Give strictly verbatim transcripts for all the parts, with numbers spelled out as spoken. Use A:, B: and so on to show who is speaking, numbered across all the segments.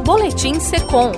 A: Boletim Secom.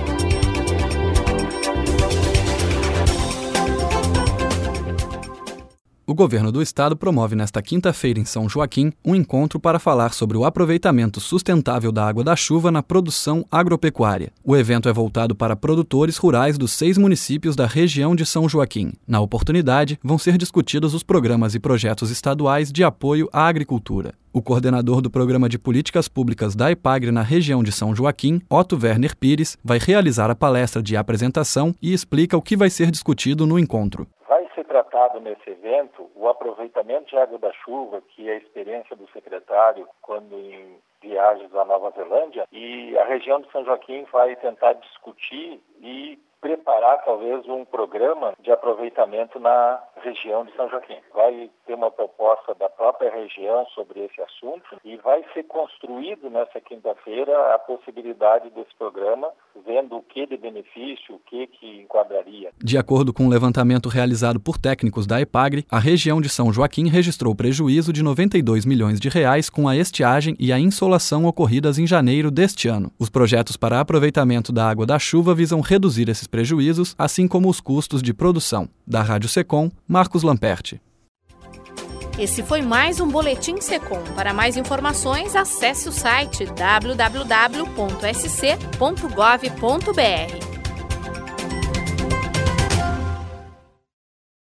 B: O governo do estado promove nesta quinta-feira em São Joaquim um encontro para falar sobre o aproveitamento sustentável da água da chuva na produção agropecuária. O evento é voltado para produtores rurais dos seis municípios da região de São Joaquim. Na oportunidade, vão ser discutidos os programas e projetos estaduais de apoio à agricultura. O coordenador do Programa de Políticas Públicas da EPAGRE na região de São Joaquim, Otto Werner Pires, vai realizar a palestra de apresentação e explica o que vai ser discutido no encontro.
C: Vai ser tratado nesse evento o aproveitamento de água da chuva, que é a experiência do secretário quando em viagens à Nova Zelândia, e a região de São Joaquim vai tentar discutir e preparar talvez um programa de aproveitamento na região de São Joaquim. Vai ter uma proposta da própria região sobre esse assunto e vai ser construído nessa quinta-feira a possibilidade desse programa, vendo o que de benefício, o que que enquadraria.
B: De acordo com o um levantamento realizado por técnicos da EPAGRE, a região de São Joaquim registrou prejuízo de noventa e dois milhões de reais com a estiagem e a insolação ocorridas em janeiro deste ano. Os projetos para aproveitamento da água da chuva visam reduzir esses prejuízos, assim como os custos de produção. Da Rádio Secom, Marcos Lamperti.
A: Esse foi mais um Boletim Secom. Para mais informações, acesse o site w w w ponto s c ponto gov ponto b r.